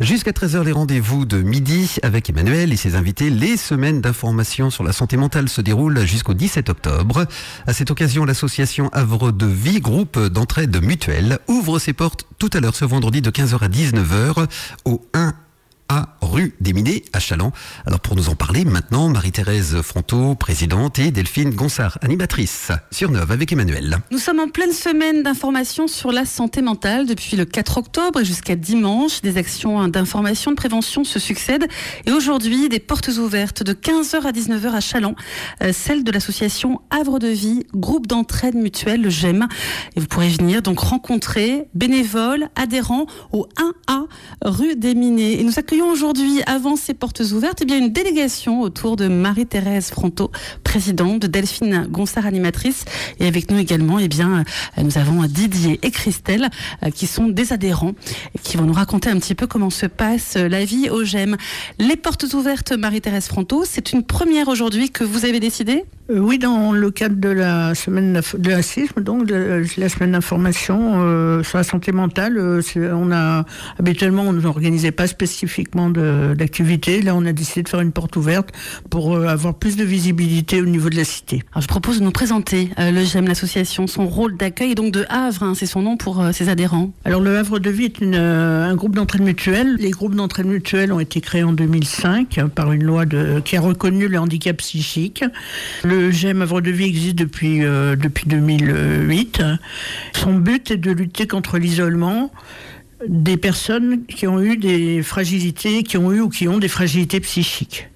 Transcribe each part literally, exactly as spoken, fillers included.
Jusqu'à treize heures, les rendez-vous de midi avec Emmanuel et ses invités. Les semaines d'information sur la santé mentale se déroulent jusqu'au dix-sept octobre. À cette occasion, l'association Havre de Vie, groupe d'entraide mutuelle, ouvre ses portes tout à l'heure ce vendredi de quinze heures à dix-neuf heures au un A rue des Minets à Challans. Alors pour nous en parler maintenant, Marie-Thérèse Fronteau, présidente, et Delphine Gonsard, animatrice sur Neuve avec Emmanuel. Nous sommes en pleine semaine d'information sur la santé mentale depuis le quatre octobre et jusqu'à dimanche. Des actions d'information, de prévention se succèdent et aujourd'hui des portes ouvertes de quinze heures à dix-neuf heures à Challans, euh, celle de l'association Havre de Vie, groupe d'entraide mutuelle, le G E M. Et vous pourrez venir donc rencontrer bénévoles, adhérents au un A rue des Minets. Et nous accueillons aujourd'hui, avant ces portes ouvertes, eh bien une délégation autour de Marie-Thérèse Fronteau, présidente, de Delphine Gonsard, animatrice, et avec nous également, eh bien, nous avons Didier et Christelle, qui sont des adhérents, et qui vont nous raconter un petit peu comment se passe la vie au G E M. Les portes ouvertes, Marie-Thérèse Fronteau, c'est une première aujourd'hui que vous avez décidé ? Euh, oui, dans le cadre de la semaine de la C I S M, donc de la semaine d'information euh, sur la santé mentale, euh, on a habituellement on n'organisait pas spécifiquement de, d'activité. Là, on a décidé de faire une porte ouverte pour euh, avoir plus de visibilité au niveau de la cité. Alors, je propose de nous présenter euh, le G E M, l'association, son rôle d'accueil et donc de Havre, hein, c'est son nom pour euh, ses adhérents. Alors, le Havre de Vie est une, euh, un groupe d'entraide mutuelle. Les groupes d'entraide mutuelle ont été créés en deux mille cinq euh, par une loi de, qui a reconnu le handicap psychique. Le G E M Havre de Vie existe depuis, euh, depuis deux mille huit. Son but est de lutter contre l'isolement des personnes qui ont eu des fragilités, qui ont eu ou qui ont des fragilités psychiques.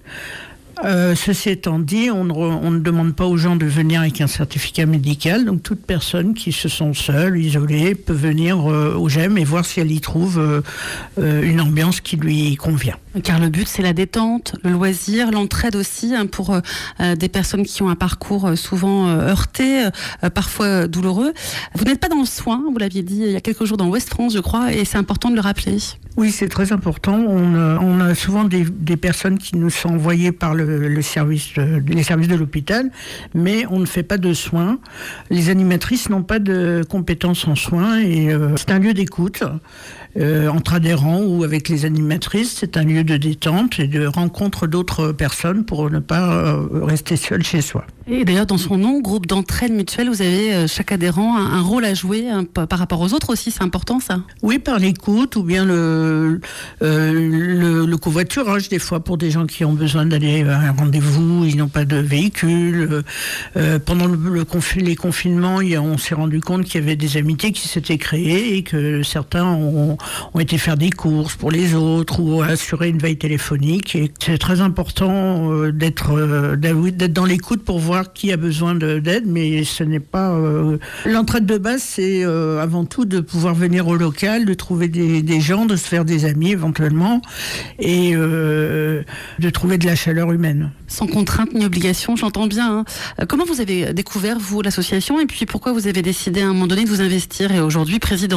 Euh, ceci étant dit, on ne, on ne demande pas aux gens de venir avec un certificat médical, donc toute personne qui se sent seule, isolée, peut venir euh, au G E M et voir si elle y trouve euh, euh, une ambiance qui lui convient. Car le but, c'est la détente, le loisir, l'entraide aussi, hein, pour euh, des personnes qui ont un parcours euh, souvent euh, heurté, euh, parfois euh, douloureux. Vous n'êtes pas dans le soin, vous l'aviez dit il y a quelques jours dans Ouest France, je crois, et c'est important de le rappeler. Oui, c'est très important. On, euh, on a souvent des, des personnes qui nous sont envoyées par le, le service, euh, les services de l'hôpital, mais on ne fait pas de soins. Les animatrices n'ont pas de compétences en soins et euh, c'est un lieu d'écoute. Euh, entre adhérents ou avec les animatrices, c'est un lieu de détente et de rencontre d'autres personnes pour ne pas euh, rester seul chez soi. Et d'ailleurs, dans son nom, groupe d'entraide mutuelle, vous avez euh, chaque adhérent un, un rôle à jouer hein, par rapport aux autres aussi, c'est important ça ? Oui, par l'écoute ou bien le, euh, le, le covoiturage des fois pour des gens qui ont besoin d'aller à un rendez-vous, ils n'ont pas de véhicule. Euh, pendant le, le confi- les confinements, il y a, on s'est rendu compte qu'il y avait des amitiés qui s'étaient créées et que certains ont ont été faire des courses pour les autres ou assurer une veille téléphonique. Et c'est très important euh, d'être, euh, d'être dans l'écoute pour voir qui a besoin de, d'aide, mais ce n'est pas... Euh... L'entraide de base, c'est euh, avant tout de pouvoir venir au local, de trouver des, des gens, de se faire des amis éventuellement, et euh, de trouver de la chaleur humaine. Sans contrainte ni obligation, j'entends bien. Hein. Comment vous avez découvert, vous, l'association, et puis pourquoi vous avez décidé à un moment donné de vous investir, et aujourd'hui présidente ?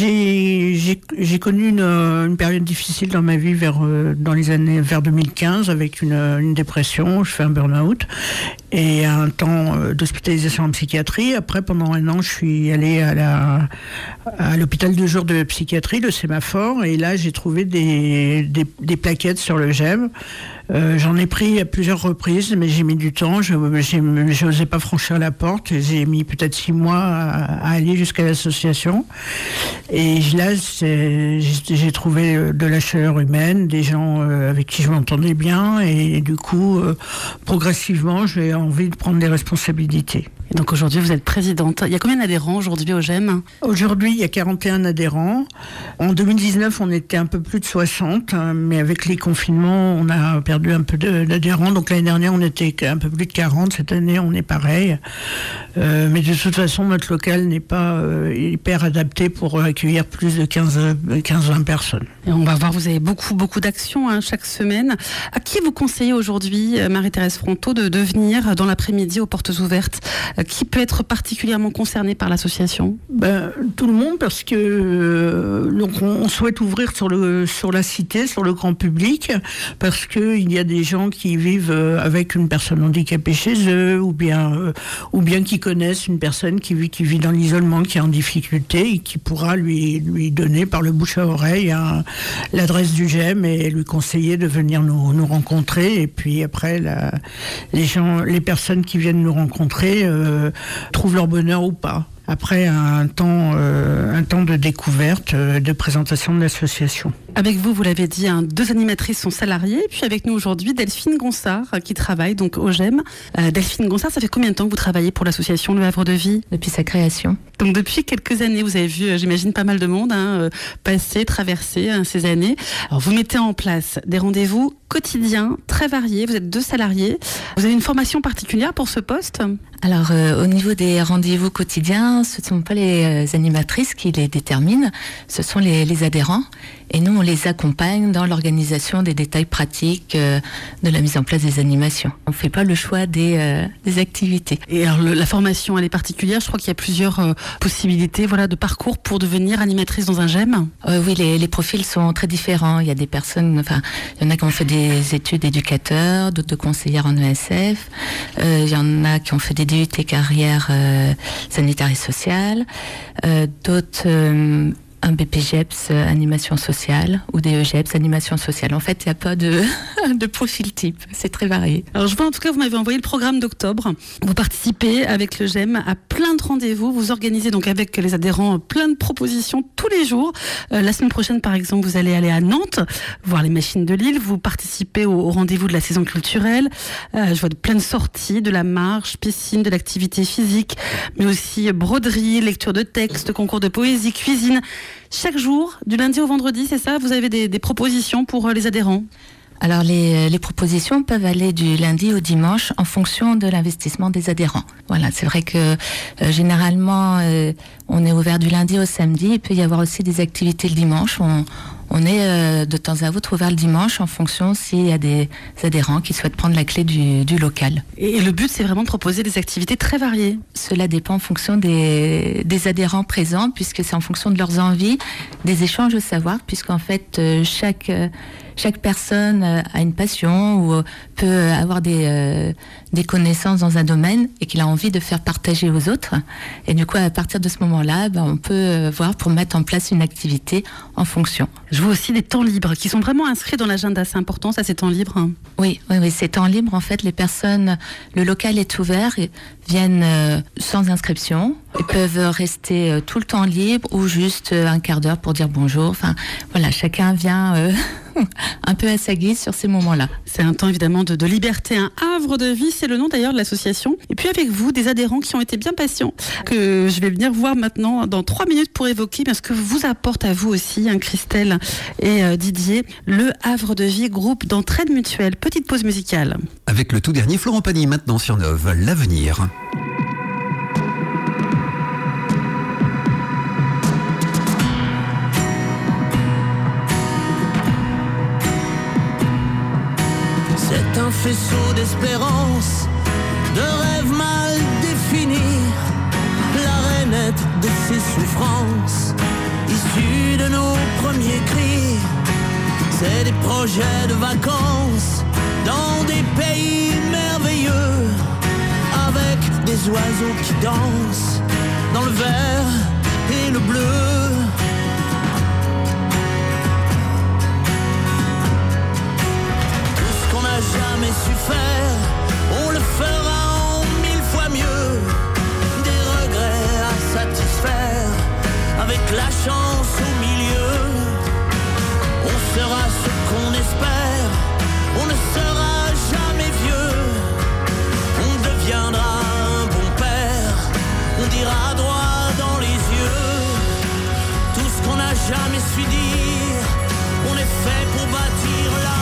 J'ai J'ai, j'ai connu une, une période difficile dans ma vie vers, dans les années vers deux mille quinze avec une, une dépression, je fais un burn-out et un temps d'hospitalisation en psychiatrie. Après, pendant un an, je suis allée à, la, à l'hôpital de jour de psychiatrie, le Sémaphore, et là, j'ai trouvé des, des, des plaquettes sur le G E M. Euh, j'en ai pris à plusieurs reprises, mais j'ai mis du temps. Je n'osais pas franchir la porte. J'ai mis peut-être six mois à, à aller jusqu'à l'association. Et là, c'est, j'ai, j'ai trouvé de la chaleur humaine, des gens euh, avec qui je m'entendais bien. Et, et du coup, euh, progressivement, j'ai envie de prendre des responsabilités. Et donc aujourd'hui, vous êtes présidente. Il y a combien d'adhérents aujourd'hui au G E M ? Aujourd'hui, il y a quarante et un adhérents. En deux mille dix-neuf, on était un peu plus de soixante, mais avec les confinements, on a perdu un peu de, d'adhérents. Donc l'année dernière, on était un peu plus de quarante. Cette année, on est pareil. Euh, mais de toute façon, notre local n'est pas euh, hyper adapté pour accueillir plus de quinze à vingt personnes. Et on va voir, vous avez beaucoup, beaucoup d'actions hein, chaque semaine. À qui vous conseillez aujourd'hui, Marie-Thérèse Fronteau, de, de venir dans l'après-midi aux portes ouvertes ? qui peut être particulièrement concerné par l'association ? Ben, tout le monde, parce que euh, donc on souhaite ouvrir sur, le, sur la cité, sur le grand public, parce qu'il y a des gens qui vivent avec une personne handicapée chez eux, ou bien, euh, ou bien qui connaissent une personne qui vit, qui vit dans l'isolement, qui est en difficulté, et qui pourra lui, lui donner par le bouche à oreille un, l'adresse du G E M et lui conseiller de venir nous, nous rencontrer. Et puis après, la, les gens, les personnes qui viennent nous rencontrer euh, trouvent leur bonheur ou pas. Après un temps, euh, un temps de découverte, euh, de présentation de l'association. Avec vous, vous l'avez dit, hein, deux animatrices sont salariées. Puis avec nous aujourd'hui, Delphine Gonsard, qui travaille donc au G E M. Euh, Delphine Gonsard, ça fait combien de temps que vous travaillez pour l'association Le Havre de Vie ? Depuis sa création. Donc depuis quelques années, vous avez vu, euh, j'imagine, pas mal de monde hein, euh, passer, traverser hein, ces années. Alors vous mettez en place des rendez-vous quotidiens, très variés. Vous êtes deux salariés. Vous avez une formation particulière pour ce poste ? Alors euh, au niveau des rendez-vous quotidiens, ce ne sont pas les euh, animatrices qui les déterminent, ce sont les, les adhérents. Et nous, on les accompagne dans l'organisation des détails pratiques euh, de la mise en place des animations. On ne fait pas le choix des, euh, des activités. Et alors, le, la formation, elle est particulière. Je crois qu'il y a plusieurs euh, possibilités voilà, de parcours pour devenir animatrice dans un G E M. Euh, oui, les, les profils sont très différents. Il y a des personnes, enfin, il y en a qui ont fait des études d'éducateurs, d'autres de conseillères en E S F. Euh, il y en a qui ont fait des D U T carrière euh, sanitaire et sociale. Euh, d'autres... Euh, un B P G E P S, euh, animation sociale, ou des E G E P S, animation sociale. En fait, il n'y a pas de, de profil type, c'est très varié. Alors je vois en tout cas, vous m'avez envoyé le programme d'octobre. Vous participez avec le G E M à plein de rendez-vous, vous organisez donc avec les adhérents plein de propositions tous les jours. Euh, la semaine prochaine, par exemple, vous allez aller à Nantes, voir les machines de Lille, vous participez au, au rendez-vous de la saison culturelle. Euh, je vois de plein de sorties, de la marche, piscine, de l'activité physique, mais aussi broderie, lecture de textes, concours de poésie, cuisine. Chaque jour, du lundi au vendredi, c'est ça ? Vous avez des, des propositions pour les adhérents ? Alors les, les propositions peuvent aller du lundi au dimanche en fonction de l'investissement des adhérents. Voilà, c'est vrai que euh, généralement euh, on est ouvert du lundi au samedi. Il peut y avoir aussi des activités le dimanche. On, on est euh, de temps à autre ouvert le dimanche en fonction s'il y a des adhérents qui souhaitent prendre la clé du, du local. Et le but, c'est vraiment de proposer des activités très variées. Cela dépend en fonction des, des adhérents présents, puisque c'est en fonction de leurs envies, des échanges de savoir, puisqu'en fait euh, chaque euh, Chaque personne a une passion ou peut avoir des, euh, des connaissances dans un domaine et qu'il a envie de faire partager aux autres. Et du coup, à partir de ce moment-là, ben, on peut voir pour mettre en place une activité en fonction. Je vois aussi des temps libres qui sont vraiment inscrits dans l'agenda. C'est important, ça, ces temps libres. Oui, oui, oui, ces temps libres, en fait, les personnes, le local est ouvert et viennent euh, sans inscription. Ils peuvent rester euh, tout le temps libre ou juste euh, un quart d'heure pour dire bonjour. Enfin, voilà, chacun vient... Euh, un peu à sa guise sur ces moments-là. C'est un temps évidemment de, de liberté, un havre de vie, c'est le nom d'ailleurs de l'association. Et puis avec vous, des adhérents qui ont été bien patients, que je vais venir voir maintenant dans trois minutes pour évoquer, parce que vous apporte à vous aussi, hein, Christelle et euh, Didier, le havre de vie, groupe d'entraide mutuelle. Petite pause musicale. Avec le tout dernier Florent Pagny maintenant sur Nove, l'avenir. C'est un faisceau d'espérance, de rêves mal définis, la rainette de ces souffrances, issues de nos premiers cris. C'est des projets de vacances, dans des pays merveilleux, avec des oiseaux qui dansent, dans le vert et le bleu. Jamais su faire, on le fera en mille fois mieux. Des regrets à satisfaire, avec la chance au milieu. On sera ce qu'on espère, on ne sera jamais vieux. On deviendra un bon père, on dira droit dans les yeux tout ce qu'on n'a jamais su dire. On est fait pour bâtir l'avenir.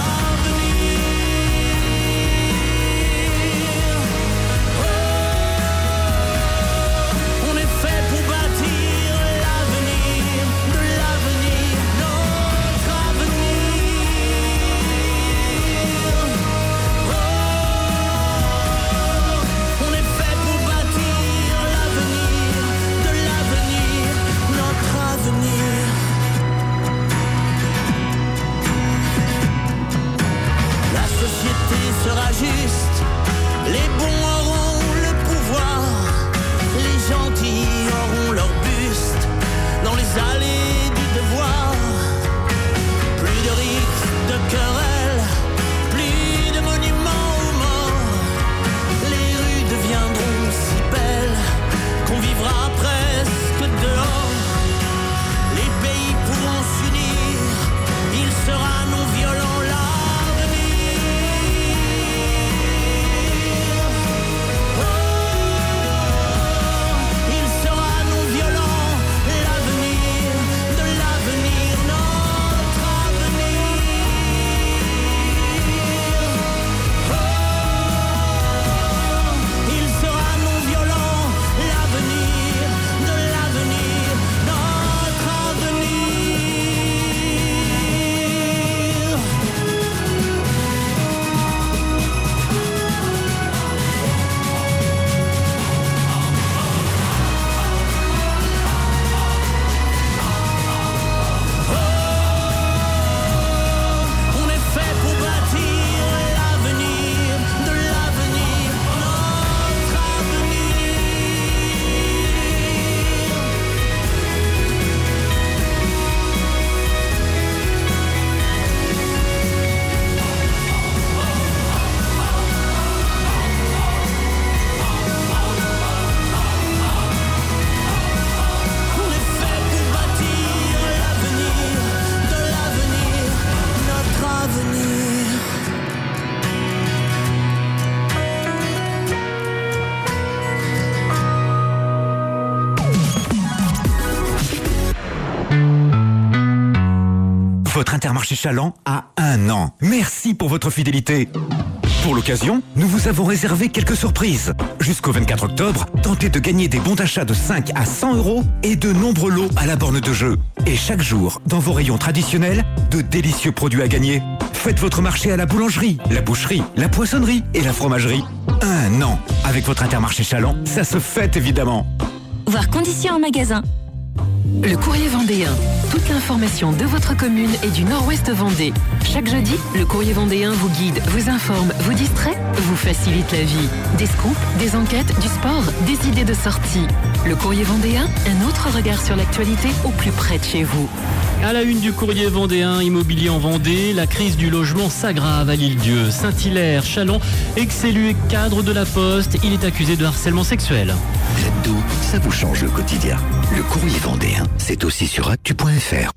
Votre Intermarché Chaland a un an. Merci pour votre fidélité. Pour l'occasion, nous vous avons réservé quelques surprises. Jusqu'au vingt-quatre octobre, tentez de gagner des bons d'achat de cinq à cent euros et de nombreux lots à la borne de jeu. Et chaque jour, dans vos rayons traditionnels, de délicieux produits à gagner. Faites votre marché à la boulangerie, la boucherie, la poissonnerie et la fromagerie. Un an. Avec votre Intermarché Chaland, ça se fête évidemment. Voir conditions en magasin. Le Courrier Vendéen. Toute l'information de votre commune et du Nord-Ouest Vendée. Chaque jeudi, le Courrier Vendéen vous guide, vous informe, vous distrait, vous facilite la vie. Des scoops, des enquêtes, du sport, des idées de sortie. Le Courrier Vendéen, un autre regard sur l'actualité au plus près de chez vous. À la une du Courrier Vendéen, immobilier en Vendée, la crise du logement s'aggrave à l'Île-Dieu. Saint-Hilaire, Chalon, ex-élu cadre de la Poste, il est accusé de harcèlement sexuel. Jette-d'eau, ça vous change le quotidien. Le Courrier Vendéen, c'est aussi sur actu point f r.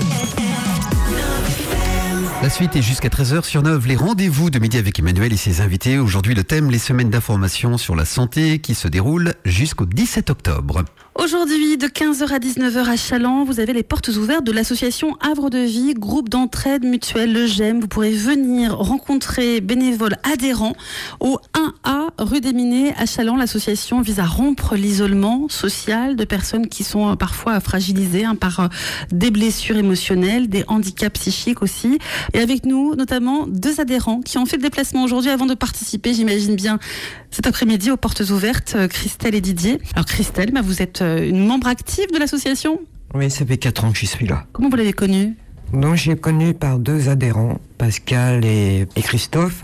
La suite est jusqu'à treize heures sur Neuve. Les rendez-vous de midi avec Emmanuel et ses invités. Aujourd'hui, le thème, les semaines d'information sur la santé qui se déroulent jusqu'au dix-sept octobre. Aujourd'hui, de quinze heures à dix-neuf heures à Chaland, vous avez les portes ouvertes de l'association Havre de Vie, groupe d'entraide mutuelle, le G E M. Vous pourrez venir rencontrer bénévoles adhérents au un A, rue des Minets à Chaland. L'association vise à rompre l'isolement social de personnes qui sont parfois fragilisées hein, par des blessures émotionnelles, des handicaps psychiques aussi. Et avec nous, notamment, deux adhérents qui ont fait le déplacement aujourd'hui avant de participer, j'imagine bien, cet après-midi aux portes ouvertes, Christelle et Didier. Alors Christelle, bah, vous êtes une membre active de l'association ? Oui, ça fait quatre ans que je suis là. Comment vous l'avez connue ? Donc, je l'ai connue par deux adhérents, Pascal et, et Christophe.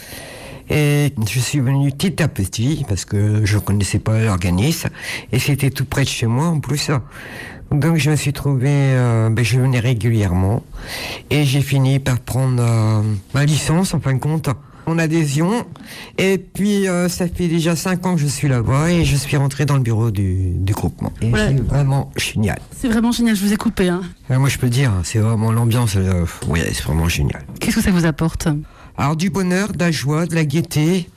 Et je suis venu petit à petit, parce que je ne connaissais pas l'organisme, et c'était tout près de chez moi en plus. Donc je me suis trouvé, euh, ben, je venais régulièrement, et j'ai fini par prendre euh, ma licence en fin de compte. Mon adhésion, et puis euh, ça fait déjà cinq ans que je suis là-bas et je suis rentré dans le bureau du, du groupement. Et voilà. C'est vraiment génial. C'est vraiment génial, je vous ai coupé. Hein. Euh, moi je peux dire, c'est vraiment l'ambiance, euh, oui, c'est vraiment génial. Qu'est-ce que ça vous apporte ? Alors du bonheur, de la joie, de la gaieté,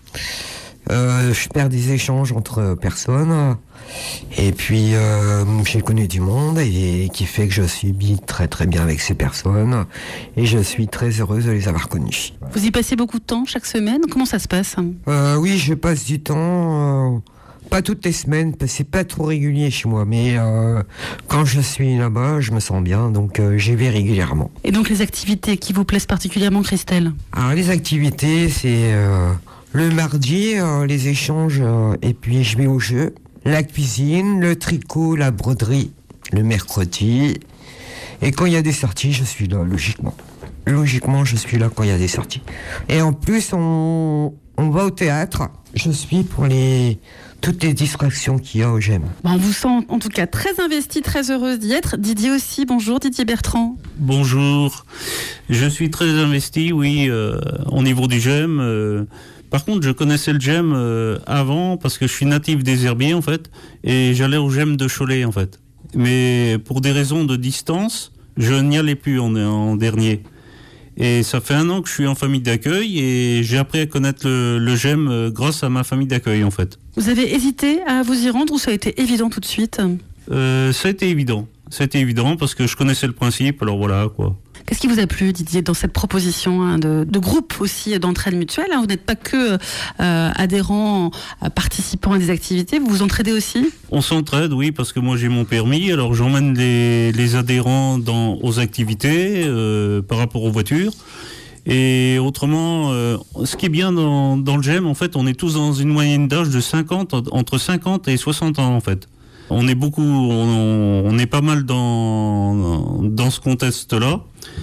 euh, je perds des échanges entre personnes, et puis euh, j'ai connu du monde et qui fait que je suis très très bien avec ces personnes et je suis très heureuse de les avoir connues. Vous y passez beaucoup de temps chaque semaine ? Comment ça se passe ? euh, Oui, je passe du temps, euh, pas toutes les semaines, parce que c'est pas trop régulier chez moi, mais euh, quand je suis là-bas, je me sens bien, donc euh, j'y vais régulièrement. Et donc les activités qui vous plaisent particulièrement, Christelle ? Alors les activités, c'est euh, le mardi, euh, les échanges, euh, et puis je vais au jeu. La cuisine, le tricot, la broderie, le mercredi. Et quand il y a des sorties, je suis là, logiquement. Logiquement, je suis là quand il y a des sorties. Et en plus, on, on va au théâtre. Je suis pour les, toutes les distractions qu'il y a au G E M. Bon, on vous sent en tout cas très investie, très heureuse d'y être. Didier aussi, bonjour Didier Bertrand. Bonjour. Je suis très investi, oui, euh, au niveau du G E M. Euh, Par contre, je connaissais le G E M euh, avant parce que je suis natif des Herbiers en fait et j'allais au G E M de Cholet en fait. Mais pour des raisons de distance, je n'y allais plus en, en dernier. Et ça fait un an que je suis en famille d'accueil et j'ai appris à connaître le, le G E M euh, grâce à ma famille d'accueil en fait. Vous avez hésité à vous y rendre ou ça a été évident tout de suite ? euh, Ça a été évident. Ça a été évident parce que je connaissais le principe, alors voilà quoi. Qu'est-ce qui vous a plu, Didier, dans cette proposition hein, de, de groupe aussi d'entraide mutuelle hein, vous n'êtes pas que euh, adhérent, euh, participant à des activités, vous vous entraidez aussi ? On s'entraide, oui, parce que moi j'ai mon permis, alors j'emmène les, les adhérents dans, aux activités euh, par rapport aux voitures. Et autrement, euh, ce qui est bien dans, dans le G E M, en fait, on est tous dans une moyenne d'âge de cinquante, entre cinquante et soixante ans, en fait. On est beaucoup, on, on est pas mal dans, dans ce contexte-là.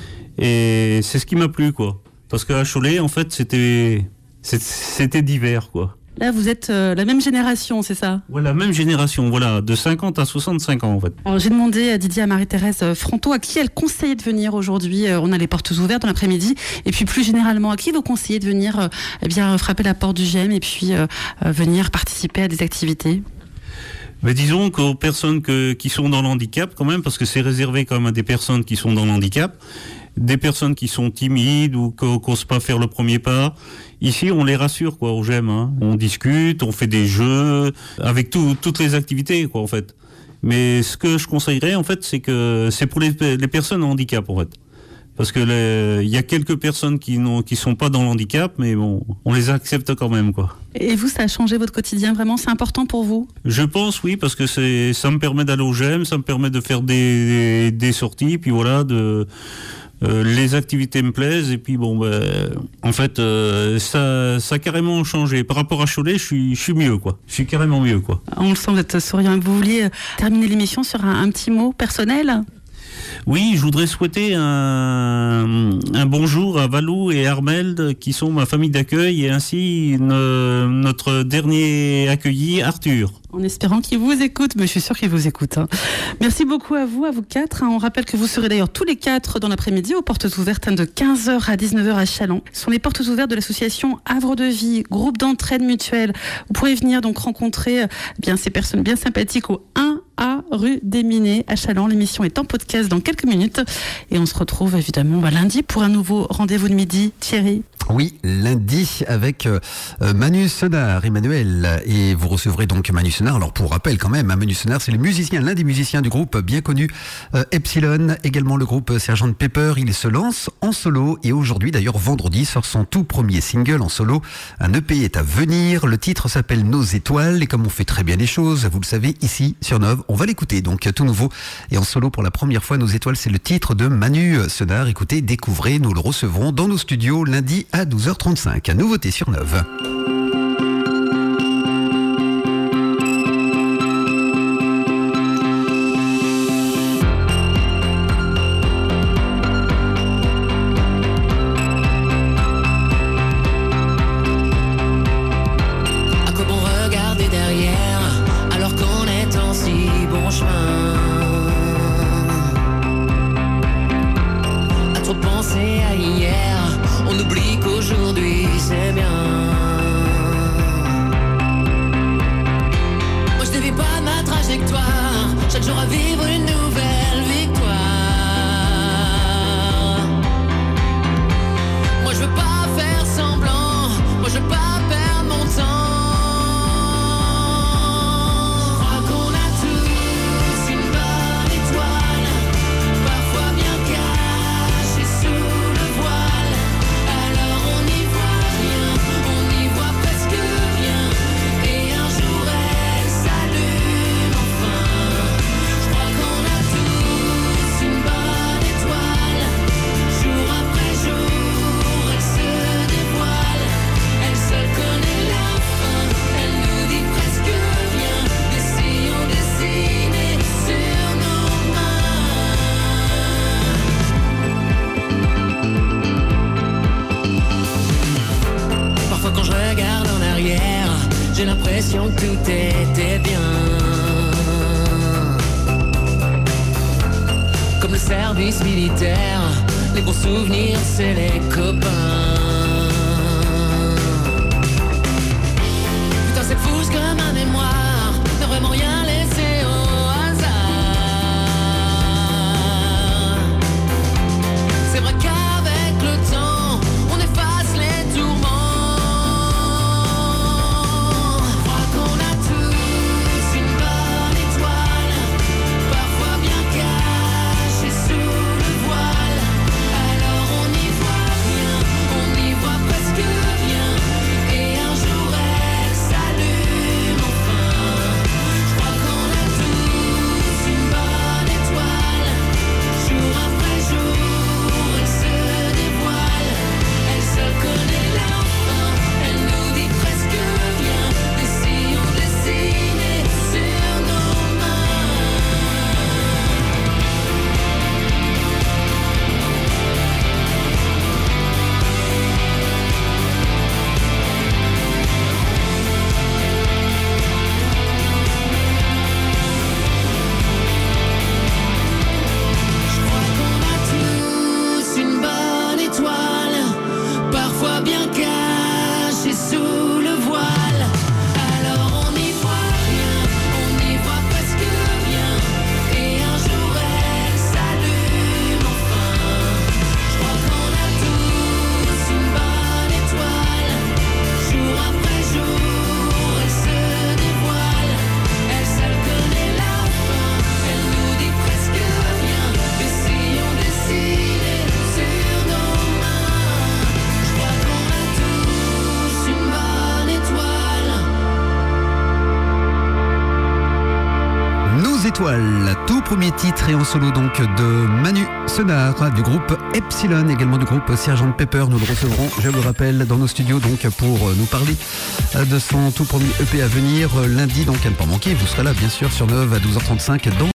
Et c'est ce qui m'a plu, quoi. Parce qu'à Cholet, en fait, c'était, c'était d'hiver, quoi. Là, vous êtes euh, la même génération, c'est ça ? Ouais, la même génération, voilà, de cinquante à soixante-cinq ans, en fait. Alors, j'ai demandé à Didier, à Marie-Thérèse Fronto, à qui elle conseillait de venir aujourd'hui. Euh, on a les portes ouvertes dans l'après-midi. Et puis, plus généralement, à qui vous conseillez de venir euh, eh bien, frapper la porte du G E M et puis euh, euh, venir participer à des activités ? Mais disons qu'aux personnes que, qui sont dans le handicap, quand même, parce que c'est réservé quand même à des personnes qui sont dans le handicap, des personnes qui sont timides ou qui n'osent pas faire le premier pas. Ici, on les rassure, quoi, au G E M. Hein. On discute, on fait des jeux, avec tout, toutes les activités, quoi, en fait. Mais ce que je conseillerais, en fait, c'est que c'est pour les, les personnes en handicap, en fait. Parce que il y a quelques personnes qui n'ont, qui sont pas dans le handicap, mais bon, on les accepte quand même, quoi. Et vous, ça a changé votre quotidien vraiment? C'est important pour vous? Je pense, oui, parce que c'est, ça me permet d'aller au G E M, ça me permet de faire des, des sorties, puis voilà, de, euh, les activités me plaisent, et puis bon, ben, en fait, euh, ça, ça a carrément changé. Par rapport à Cholet, je suis, je suis mieux, quoi. Je suis carrément mieux, quoi. On le sent, vous êtes souriant. Vous vouliez terminer l'émission sur un, un petit mot personnel? Oui, je voudrais souhaiter un, un bonjour à Valou et Armelde, qui sont ma famille d'accueil, et ainsi ne, notre dernier accueilli, Arthur. En espérant qu'ils vous écoutent, mais je suis sûre qu'ils vous écoutent. Hein. Merci beaucoup à vous, à vous quatre. On rappelle que vous serez d'ailleurs tous les quatre dans l'après-midi aux portes ouvertes de quinze heures à dix-neuf heures à Châlons. Ce sont les portes ouvertes de l'association Havre de Vie, groupe d'entraide mutuelle. Vous pourrez venir donc rencontrer eh bien ces personnes bien sympathiques au un A rue des Minets à Châlons. L'émission est en podcast dans quelques minutes et on se retrouve évidemment bah, lundi pour un nouveau rendez-vous de midi. Thierry. Oui, lundi avec euh, Manu Senard, Emmanuel, et vous recevrez donc Manu Senard. Alors pour rappel quand même, hein, Manu Senard, c'est le musicien, l'un des musiciens du groupe bien connu euh, Epsilon, également le groupe Sergeant Pepper. Il se lance en solo et aujourd'hui d'ailleurs vendredi sort son tout premier single en solo. Un E P est à venir, le titre s'appelle Nos étoiles et comme on fait très bien les choses, vous le savez ici sur Nov, on va l'écouter donc tout nouveau et en solo pour la première fois. Nos étoiles, c'est le titre de Manu Senard. Écoutez, découvrez, nous le recevrons dans nos studios lundi à douze heures trente-cinq. Nouveauté sur Nov. Parfois bien caché sous le voile, alors on y voit étoiles, tout premier titre et en solo donc de Manu Senard du groupe Epsilon, également du groupe Sergeant Pepper. Nous le recevrons, je le rappelle, dans nos studios donc pour nous parler de son tout premier E P à venir lundi, donc à ne pas manquer. Vous serez là bien sûr sur neuf à douze heures trente-cinq dans